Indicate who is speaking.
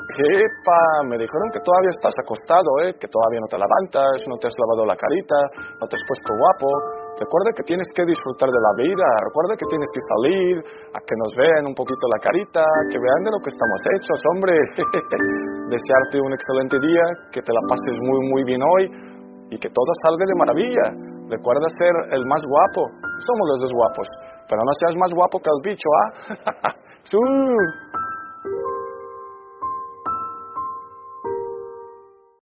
Speaker 1: Epa, me dijeron que todavía estás acostado, que todavía no te levantas, no te has lavado la carita, no te has puesto guapo. Recuerda que tienes que disfrutar de la vida, recuerda que tienes que salir, a que nos vean un poquito la carita, que vean de lo que estamos hechos, hombre. Desearte un excelente día, que te la pases muy, muy bien hoy y que todo salga de maravilla. Recuerda ser el más guapo, somos los dos guapos, pero no seas más guapo que el bicho, ¿ah? ¡Sú!